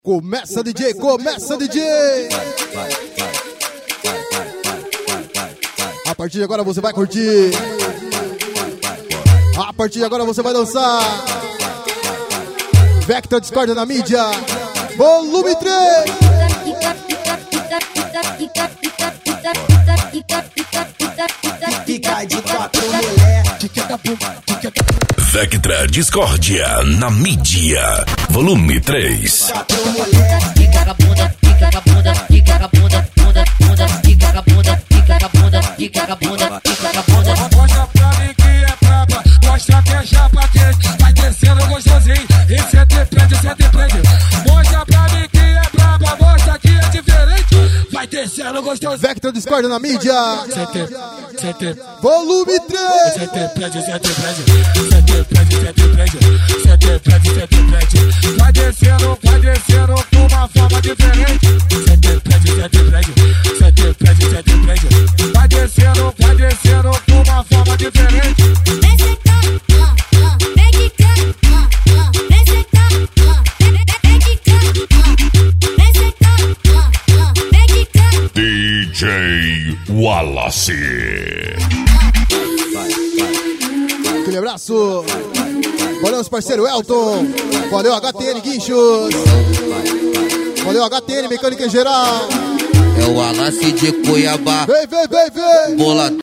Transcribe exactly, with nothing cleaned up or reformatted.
Começa, D J, começa, D J! Vai, vai, vai, vai, vai, vai, vai. A partir de agora você vai curtir. A partir de agora você vai dançar. Vector Discord na mídia. Volume três. Fica de quatro mulher. Vectra Discordia na mídia, volume três. Quatro mulher. Fica com a bunda, fica com a bunda, fica com a bunda, bunda, bunda, fica com a bunda, fica com a bunda, fica com a bunda, fica com a bunda. Mostra pra mim que é braba, mostra que é chapa quente, vai descendo gostosinho, e cê te prende, cê te prende. Mostra pra mim que é braba, mostra que é diferente, vai descendo gostosinho. Vector Discord na mídia. Cê te, cê te, Volume três. cê te prende, cê te prende, cê te prende, cê te prende, cê te prende, cê te prende. Vai descendo, vai descendo com uma forma diferente. Cê te prende, cê te prende, cê te prende, cê te prende. Vai descendo, vai descendo com uma forma diferente. D J Wallace. Aquele abraço. Valeu, os parceiros Elton. Valeu, H T N Guinchos. Valeu, H T N Mecânica em Geral. É o Wallace de Cuiabá. Vem, vem, vem, vem. Bola